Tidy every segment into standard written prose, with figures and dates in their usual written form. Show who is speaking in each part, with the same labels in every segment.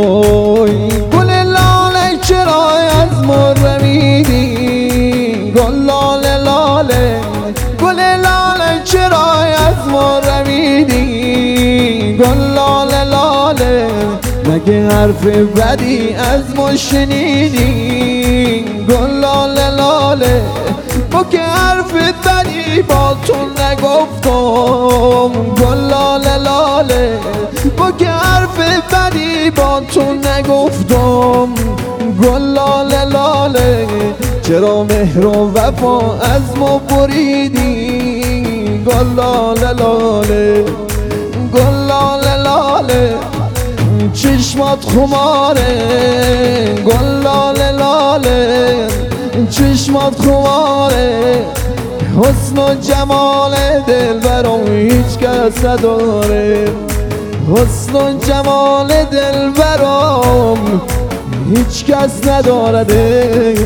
Speaker 1: اوی گل لاله چرا از مر میدی؟ گل لاله لاله گل لاله چرا از مر میدی؟ گل لاله لاله مگه حرف بدی از ما شنیدی؟ گل لاله لاله ما که حرف بدی با تو نگفتم. گل لاله لاله ما که حرف بدی با تو نگفتم. گل لاله لاله چرا مهر و وفا از ما بریدی؟ گل لاله لاله گل لاله لاله چشمات خماره. گل لاله لاله چشمات خماره. حسن و جمال دلبرم هیچ کس نداره. حسن و جمال دلبرم هیچ کس نداره.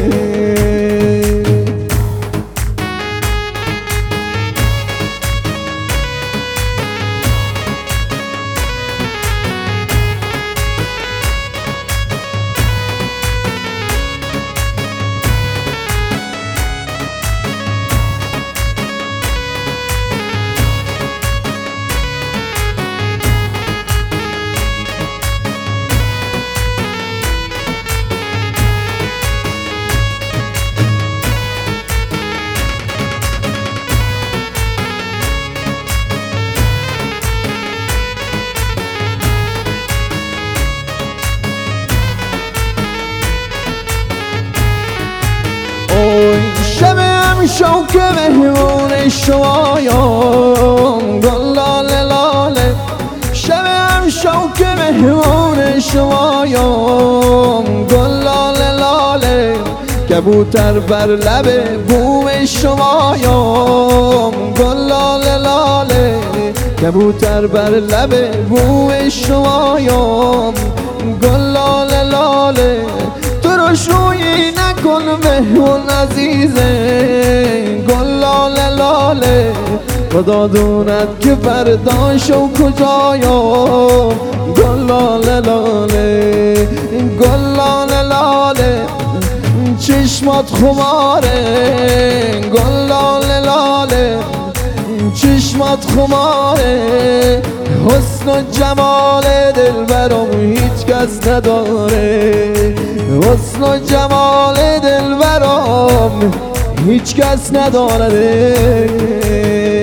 Speaker 1: شبم شوک مهمون شمایم. گل لاله لاله شبم شوک مهمون شمایم. گل لاله لاله کبوتر بر لب بوم شمایم. گل لاله لاله کبوتر بر لب بوم شمایم. گل لاله لاله تو رو شویی نکن مهمون عزیزه. گل لاله لاله خدا دوند که فردا شو کجایم. گل لاله لاله گل لاله لاله چشمات خماره. گل لاله لاله چشمات خماره. حسن و جمال دلبرم هیچ کس نداره. حسن و جمال دلبرم هیچ کس نداره.